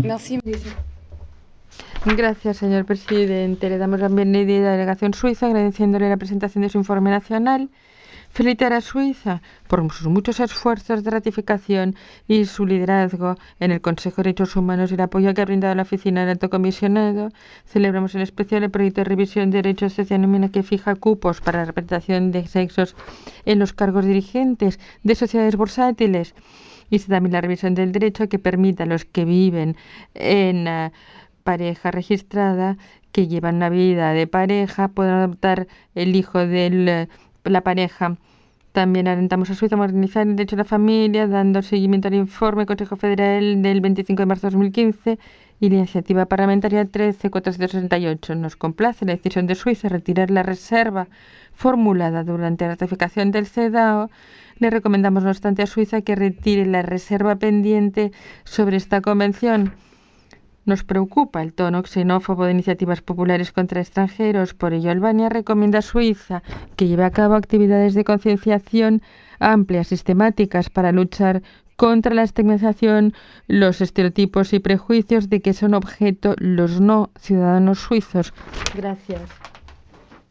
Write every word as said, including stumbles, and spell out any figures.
Merci. Gracias, señor presidente. Le damos la bienvenida a la delegación suiza, agradeciéndole la presentación de su informe nacional. Felicitar a Suiza por sus muchos esfuerzos de ratificación y su liderazgo en el Consejo de Derechos Humanos y el apoyo que ha brindado la Oficina del Alto Comisionado. Celebramos en especial el proyecto de revisión de derechos sociales que fija cupos para la representación de sexos en los cargos dirigentes de sociedades bursátiles. Y también la revisión del derecho que permita a los que viven en uh, pareja registrada, que llevan una vida de pareja, puedan adoptar el hijo de la pareja. También alentamos a Suiza a modernizar el derecho a la familia, dando seguimiento al informe del Consejo Federal del veinticinco de marzo de dos mil quince y la iniciativa parlamentaria trece mil cuatrocientos sesenta y ocho. Nos complace la decisión de Suiza de retirar la reserva formulada durante la ratificación del CEDAW. Le recomendamos, no obstante, a Suiza que retire la reserva pendiente sobre esta convención. Nos preocupa el tono xenófobo de iniciativas populares contra extranjeros. Por ello, Albania recomienda a Suiza que lleve a cabo actividades de concienciación amplias, sistemáticas, para luchar contra la estigmatización, los estereotipos y prejuicios de que son objeto los no ciudadanos suizos. Gracias.